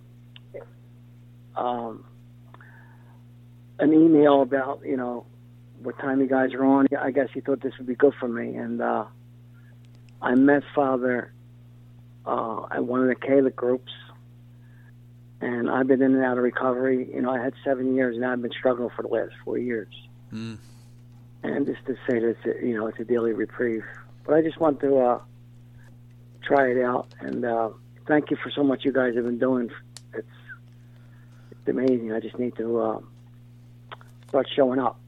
F: email about, what time you guys are on. I guess he thought this would be good for me. And I met Father at one of the Catholic groups, and I've been in and out of recovery. I had 7 years, and I've been struggling for the last 4 years. Mm. And just to say that it's a daily reprieve. But I just want to try it out, and thank you for so much you guys have been doing. It's amazing. I just need to start showing up,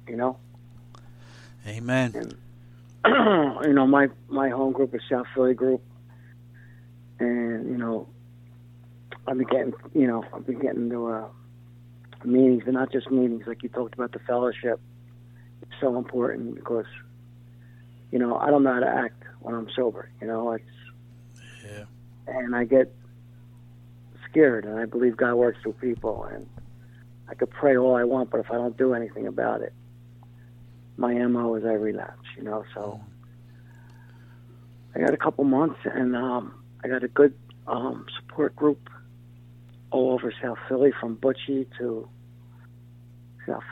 B: Amen.
F: And, my home group is South Philly group, and I've been getting to meetings, but not just meetings. Like you talked about, the fellowship. It's so important because, I don't know how to act when I'm sober.
B: Yeah.
F: And I get scared, and I believe God works through people, and I could pray all I want, but if I don't do anything about it, my MO is I relapse. So I got a couple months, and I got a good support group all over South Philly, from Butchie to South,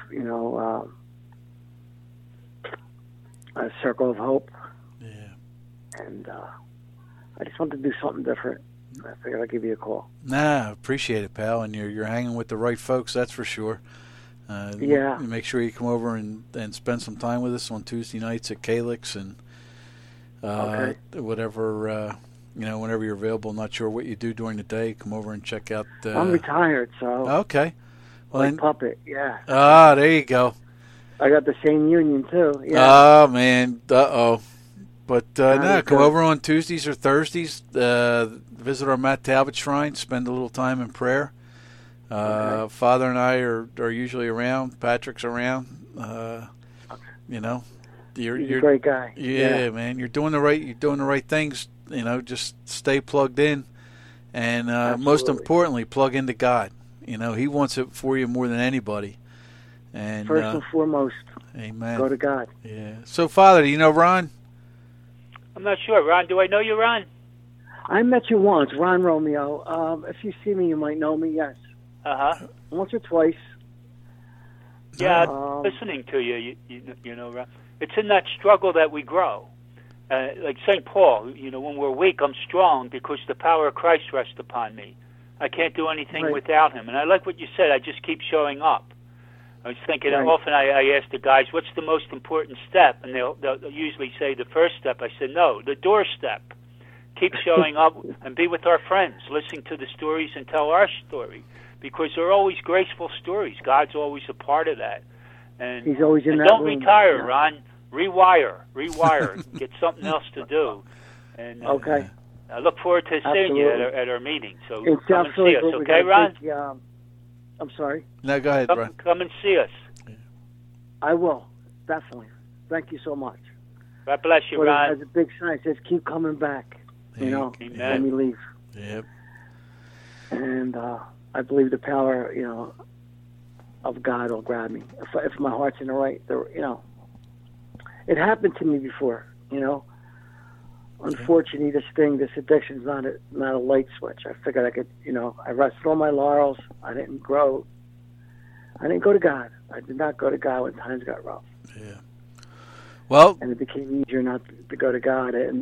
F: Circle of Hope.
B: Yeah.
F: And I just wanted to do something different. I figured I'd give you a call.
B: Nah, appreciate it, pal. And you're hanging with the right folks, that's for sure.
F: Yeah.
B: Make sure you come over and spend some time with us on Tuesday nights at Calyx, and
F: okay.
B: Whatever, whenever you're available. Not sure what you do during the day. Come over and check out.
F: I'm retired, so.
B: Okay.
F: Well, like puppet, yeah.
B: Ah, there you go.
F: I got the same union too. Yeah.
B: Oh man, But come over on Tuesdays or Thursdays. Visit our Matt Talbot Shrine. Spend a little time in prayer.
F: Okay.
B: Father and I are usually around. Patrick's around.
F: He's a great guy.
B: Yeah, man, you're doing the right things. Just stay plugged in, and most importantly, plug into God. He wants it for you more than anybody. And
F: first and foremost,
B: amen.
F: Go to God.
B: Yeah. So, Father, do you know Ron?
C: I'm not sure. Ron, do I know you, Ron?
F: I met you once, Ron Romeo. If you see me, you might know me. Yes. Once or twice.
C: Yeah, listening to you, you know, Ron. It's in that struggle that we grow. Like St. Paul, when we're weak, I'm strong because the power of Christ rests upon me. I can't do anything without him. And I like what you said. I just keep showing up. I was thinking, often I ask the guys, what's the most important step? And they'll usually say the first step. I said, no, the doorstep. Keep showing up and be with our friends, listening to the stories and tell our story. Because they're always graceful stories. God's always a part of that. And
F: He's always in that
C: don't
F: room.
C: retire, Ron. Rewire. Get something else to do. And
F: okay.
C: I look forward to seeing you at our meeting. So
F: it's
C: come and see us, okay, Ron?
F: I'm sorry?
B: No, go ahead, Ron.
C: Come and see us.
F: I will, definitely. Thank you so much.
C: God bless you, Ron.
F: As a big sign, it says, keep coming back,
C: Amen.
F: when you leave.
B: Yep.
F: And I believe the power, of God will grab me. If my heart's in the right, it happened to me before, Unfortunately, this addiction's not a light switch. I figured I could, I rested on my laurels. I didn't grow. I didn't go to God. I did not go to God when times got rough.
B: Yeah. Well,
F: and it became easier not to go to God, and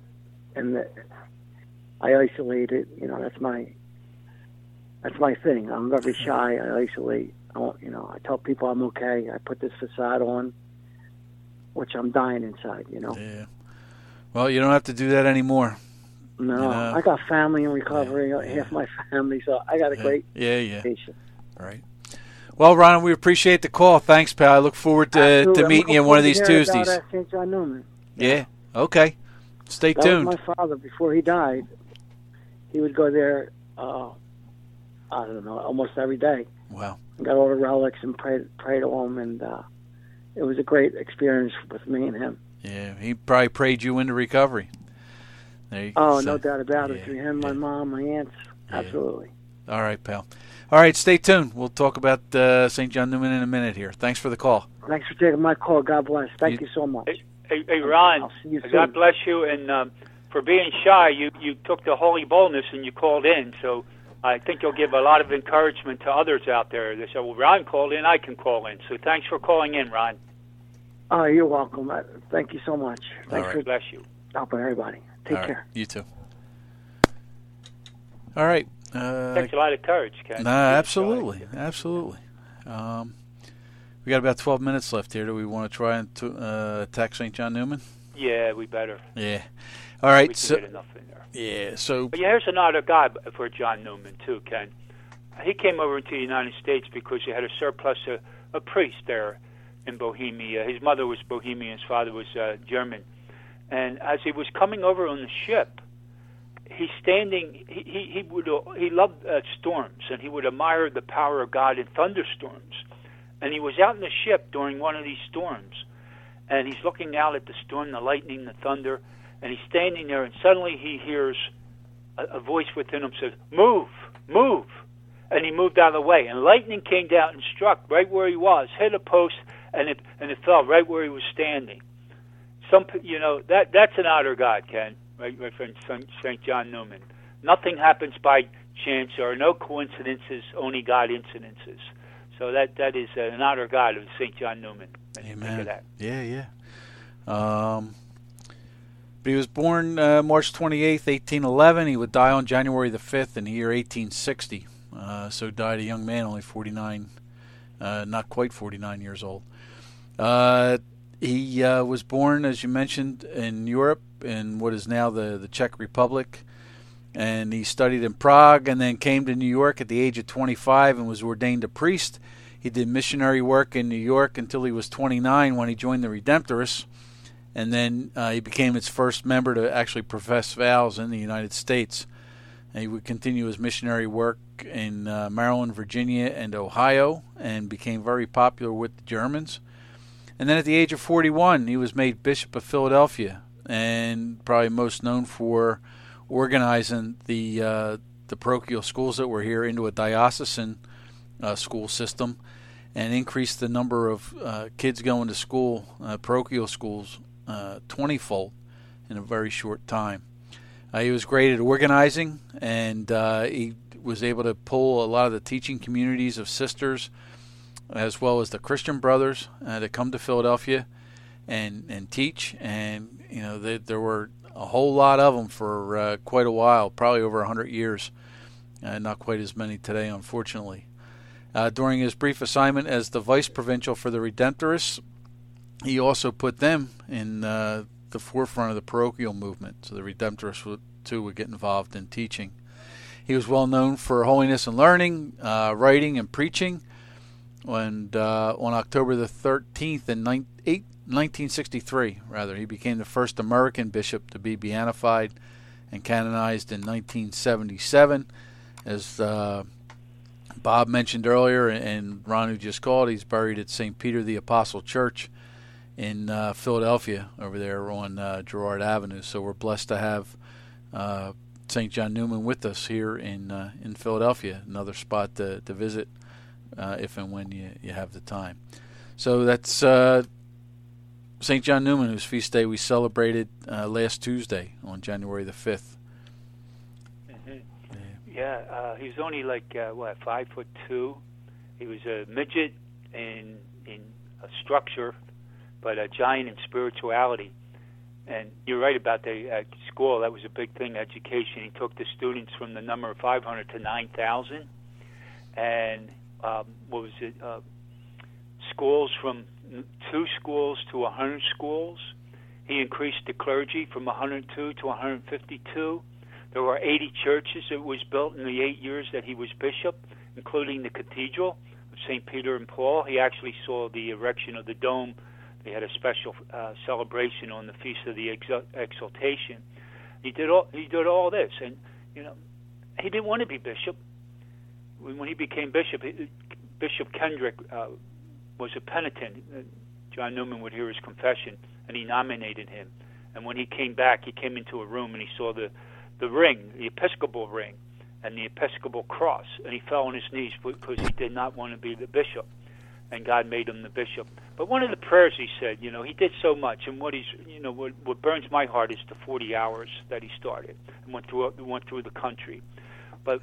F: I isolated. That's my thing. I'm very shy. I isolate. I tell people I'm okay. I put this facade on, which I'm dying inside.
B: Yeah. Well, you don't have to do that anymore.
F: No, I got family in recovery, half my family, so I got a great patient.
B: All right. Well, Ron, we appreciate the call. Thanks, pal. I look forward to meeting you one of these Tuesdays.
F: About St. John Newman.
B: Yeah. Okay. Stay tuned.
F: Was my father, before he died, he would go there, I don't know, almost every day.
B: Wow.
F: Got all the relics and pray to him, and it was a great experience with me and him.
B: Yeah, he probably prayed you into recovery.
F: No doubt about it. Through him, my mom, my aunts, absolutely.
B: All right, pal. All right, stay tuned. We'll talk about St. John Newman in a minute here. Thanks for the call.
F: Thanks for taking my call. God bless. Thank you so much.
C: Hey Ron,
F: I'll see you soon.
C: God bless you. And for being shy, you took the holy boldness and you called in. So I think you'll give a lot of encouragement to others out there. They say, well, Ron called in, I can call in. So thanks for calling in, Ron.
F: Oh, you're welcome. Thank you so much. Thanks for
C: bless you.
F: Helping everybody. Take care.
B: You too. All right.
C: Takes a lot of courage, Ken.
B: Absolutely. We got about 12 minutes left here. Do we want to try and attack St. John Newman?
C: Yeah, we better.
B: Yeah. All right.
C: We can get enough in there.
B: Yeah. So.
C: But here's another guy for John Newman too, Ken. He came over to the United States because he had a surplus a priest there in Bohemia. His mother was Bohemian. His father was German. And as he was coming over on the ship, he's standing. He loved storms, and he would admire the power of God in thunderstorms. And he was out in the ship during one of these storms, and he's looking out at the storm, the lightning, the thunder, and he's standing there, and suddenly he hears a voice within him says, "Move, move." And he moved out of the way, and lightning came down and struck right where he was, hit a post, and it fell right where he was standing. That's an outer God, Ken, right, my friend St. John Newman. Nothing happens by chance. There are no coincidences, only God incidences. So that is an outer God of St. John Newman.
B: Amen.
C: Think of that.
B: Yeah. But he was born March 28th, 1811. He would die on January the 5th in the year 1860. So died a young man, only 49, not quite 49 years old. He was born, as you mentioned, in Europe, in what is now the Czech Republic. And he studied in Prague and then came to New York at the age of 25 and was ordained a priest. He did missionary work in New York until he was 29 when he joined the Redemptorists. And then he became its first member to actually profess vows in the United States. And he would continue his missionary work in Maryland, Virginia, and Ohio, and became very popular with the Germans. And then at the age of 41, he was made Bishop of Philadelphia, and probably most known for organizing the parochial schools that were here into a diocesan school system, and increased the number of kids going to school, parochial schools, 20-fold in a very short time. He was great at organizing, and he was able to pull a lot of the teaching communities of sisters, as well as the Christian brothers, to come to Philadelphia and teach. And there were a whole lot of them for quite a while, probably over 100 years. Not quite as many today, unfortunately. During his brief assignment as the vice provincial for the Redemptorists, he also put them in the forefront of the parochial movement. So the Redemptorists too would get involved in teaching. He was well known for holiness and learning, writing and preaching. And on October the 13th in 1963, he became the first American bishop to be beatified and canonized in 1977. As Bob mentioned earlier, and Ron, who just called, he's buried at St. Peter the Apostle Church in Philadelphia, over there on Girard Avenue. So we're blessed to have St. John Neumann with us here in Philadelphia, another spot to visit if and when you have the time. So that's St. John Neumann, whose feast day we celebrated last Tuesday on January the 5th.
C: Yeah, he was only 5'2". He was a midget in a structure, but a giant in spirituality. And you're right about at school. That was a big thing, education. He took the students from the number of 500 to 9,000. And schools from 2 schools to 100 schools. He increased the clergy from 102 to 152. There were 80 churches that was built in the 8 years that he was bishop, including the Cathedral of St. Peter and Paul. He actually saw the erection of the dome. They had a special celebration on the Feast of the Exaltation. He did all this, and he didn't want to be bishop. When he became bishop, Bishop Kendrick was a penitent. John Neumann would hear his confession, and he nominated him. And when he came back, he came into a room and he saw the ring, the Episcopal ring, and the Episcopal cross, and he fell on his knees because he did not want to be the bishop, and God made him the bishop. But one of the prayers he said, he did so much, and what burns my heart is the 40 hours that he started and went through the country. But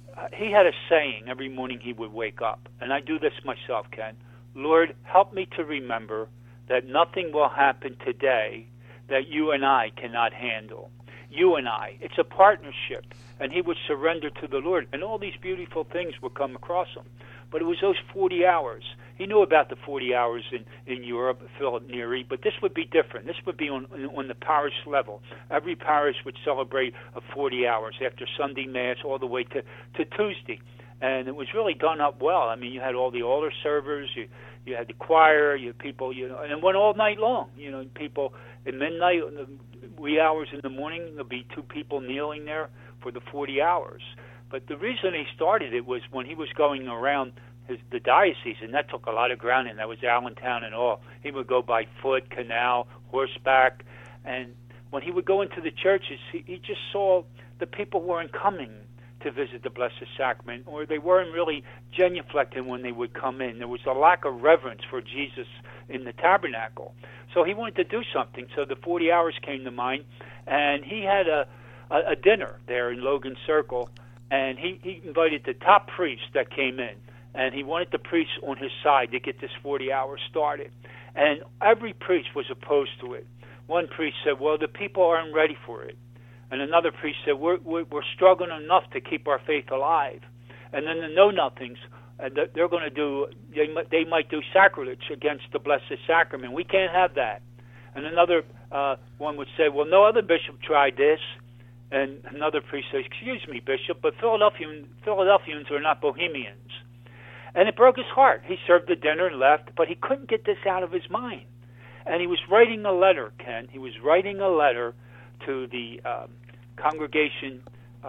C: he had a saying every morning he would wake up, and I do this myself, Ken. Lord, help me to remember that nothing will happen today that you and I cannot handle. You and I. It's a partnership. And he would surrender to the Lord. And all these beautiful things would come across him. But it was those 40 hours. He knew about the 40 hours in Europe, Philip Neri, but this would be different. This would be on the parish level. Every parish would celebrate 40 hours after Sunday Mass all the way to Tuesday. And it was really done up well. I mean, you had all the altar servers, you had the choir, you had people, and it went all night long. People at midnight, in the wee hours in the morning, there'll be 2 people kneeling there for the 40 hours. But the reason he started it was when he was going around the diocese, and that took a lot of ground, and that was Allentown and all. He would go by foot, canal, horseback, and when he would go into the churches, he just saw the people weren't coming to visit the Blessed Sacrament, or they weren't really genuflecting when they would come in. There was a lack of reverence for Jesus in the tabernacle. So he wanted to do something. So the 40 hours came to mind, and he had a dinner there in Logan Circle, and he invited the top priests that came in, and he wanted the priests on his side to get this 40 hours started. And every priest was opposed to it. One priest said, well, the people aren't ready for it. And another priest said, we're struggling enough to keep our faith alive. And then the know-nothings, they're going to do, they might do sacrilege against the Blessed Sacrament. We can't have that. And another one would say, well, no other bishop tried this. And another priest says, excuse me, Bishop, but Philadelphians are not Bohemians. And it broke his heart. He served the dinner and left, but he couldn't get this out of his mind. And he was writing a letter, Ken. He was writing a letter to the congregation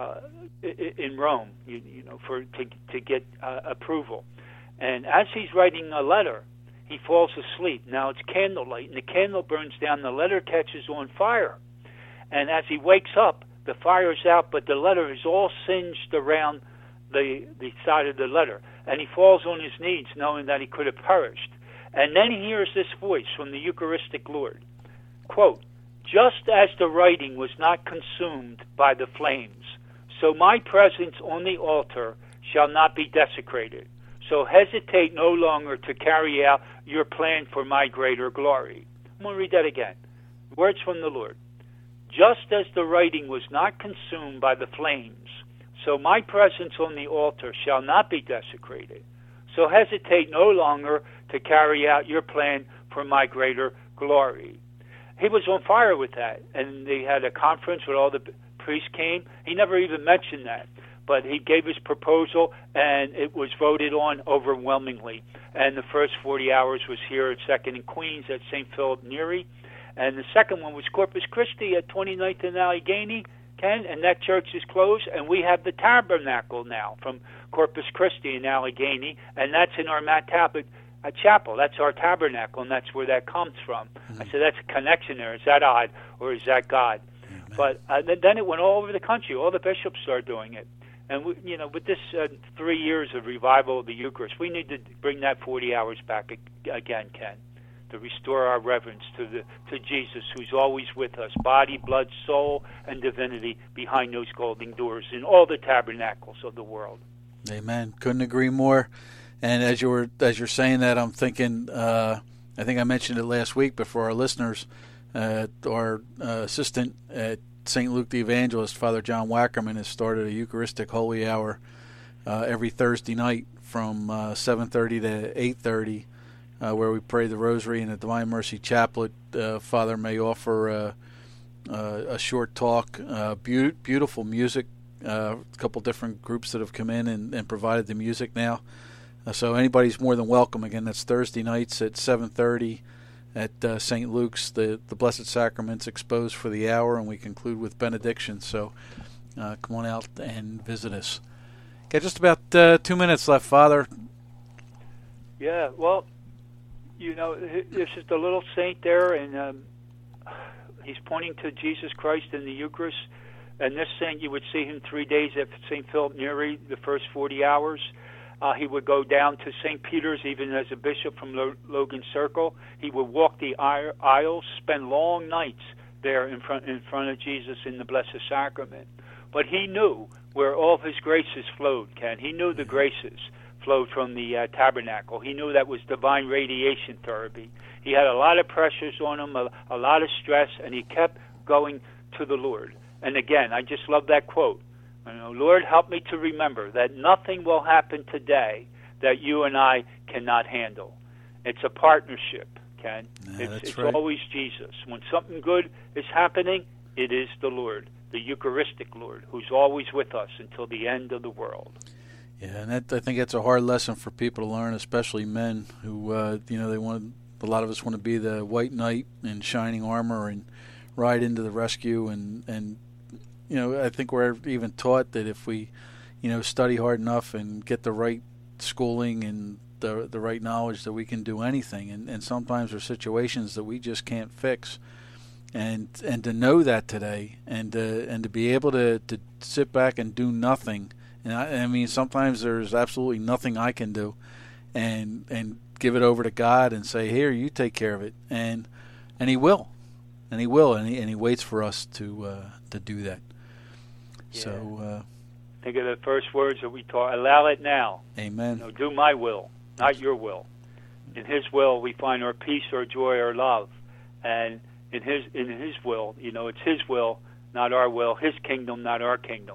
C: in Rome, to get approval. And as he's writing a letter, he falls asleep. Now it's candlelight, and the candle burns down. The letter catches on fire. And as he wakes up, the fire's out, but the letter is all singed around the side of the letter. And he falls on his knees, knowing that he could have perished. And then he hears this voice from the Eucharistic Lord. Quote, "Just as the writing was not consumed by the flames, so my presence on the altar shall not be desecrated. So hesitate no longer to carry out your plan for my greater glory." I'm going to read that again. Words from the Lord. "Just as the writing was not consumed by the flames, so my presence on the altar shall not be desecrated. So hesitate no longer to carry out your plan for my greater glory." He was on fire with that, and they had a conference where all the priests came. He never even mentioned that, but he gave his proposal, and it was voted on overwhelmingly. And the first 40 hours was here at 2nd and Queens at St. Philip Neri, and the second one was Corpus Christi at 29th and Allegheny, Ken, and that church is closed, and we have the tabernacle now from Corpus Christi in Allegheny, and that's in our Matt Talbot chapel. That's our tabernacle, and that's where that comes from. I said, that's a connection there. Is that odd, or is that God? But then it went all over the country. All the bishops started doing it. And, with this 3 years of revival of the Eucharist, we need to bring that 40 hours back again, Ken, to restore our reverence to Jesus, who's always with us, body, blood, soul, and divinity behind those golden doors in all the tabernacles of the world.
B: Amen. Couldn't agree more. And as you're saying that, I'm thinking, I think I mentioned it last week, but for our listeners, our assistant at St. Luke the Evangelist, Father John Wackerman, has started a Eucharistic Holy Hour every Thursday night from 7:30 to 8:30, where we pray the Rosary and the Divine Mercy Chaplet. Father may offer a short talk, beautiful music, a couple different groups that have come in and provided the music now. So anybody's more than welcome. Again, that's Thursday nights at 7:30 at St. Luke's. The Blessed Sacrament's exposed for the hour, and we conclude with benediction. So come on out and visit us. Got just about 2 minutes left, Father.
C: Yeah, well, this is the little saint there, and he's pointing to Jesus Christ in the Eucharist. And this saint, you would see him 3 days at St. Philip Neri, the first 40 hours. He would go down to St. Peter's, even as a bishop from Logan Circle. He would walk the aisles, spend long nights there in front of Jesus in the Blessed Sacrament. But he knew where all of his graces flowed, Ken. He knew the graces flowed from the tabernacle. He knew that was divine radiation therapy. He had a lot of pressures on him, a lot of stress, and he kept going to the Lord. And again, I just love that quote. Lord, help me to remember that nothing will happen today that you and I cannot handle. It's a partnership, Ken. It's right. Always Jesus. When something good is happening, it is the Lord, the Eucharistic Lord, who's always with us until the end of the world.
B: Yeah, and I think that's a hard lesson for people to learn, especially men who, they want. A lot of us want to be the white knight in shining armor and ride into the rescue, and I think we're even taught that if we, study hard enough and get the right schooling and the right knowledge, that we can do anything. And sometimes there's situations that we just can't fix. And to know that today, and to be able to sit back and do nothing. And I mean, sometimes there's absolutely nothing I can do, and give it over to God and say, "Here, you take care of it," and He will, and He waits for us to do that.
C: Yeah.
B: So
C: think of the first words that we taught: "Allow it now."
B: Amen.
C: Do my will, not your will. In His will, we find our peace, our joy, our love, and in His will, it's His will, not our will. His kingdom, not our kingdom.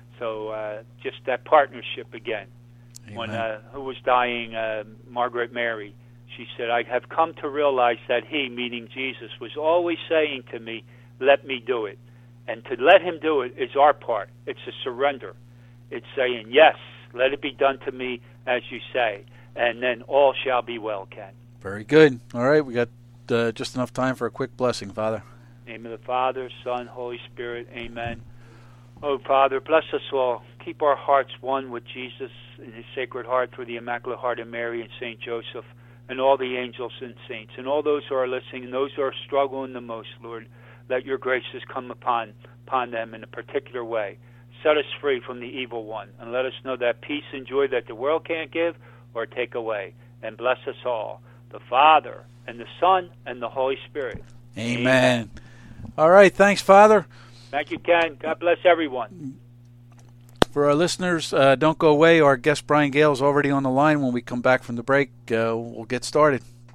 C: So just that partnership again.
B: Amen.
C: When who was dying, Margaret Mary, she said, "I have come to realize that He, meaning Jesus, was always saying to me, 'Let me do it.' And to let Him do it is our part. It's a surrender. It's saying, 'Yes, let it be done to me as you say,' and then all shall be well, Ken."
B: Very good. All right, we got just enough time for a quick blessing, Father.
C: In the name of the Father, Son, Holy Spirit, amen. Oh, Father, bless us all. Keep our hearts one with Jesus in His Sacred Heart through the Immaculate Heart of Mary and St. Joseph, and all the angels and saints, and all those who are listening, and those who are struggling the most, Lord. Let your graces come upon them in a particular way. Set us free from the evil one, and let us know that peace and joy that the world can't give or take away. And bless us all, the Father, and the Son, and the Holy Spirit.
B: Amen. All right, thanks, Father.
C: Thank you, Ken. God bless everyone.
B: For our listeners, don't go away. Our guest, Brian Gale, is already on the line. When we come back from the break, we'll get started.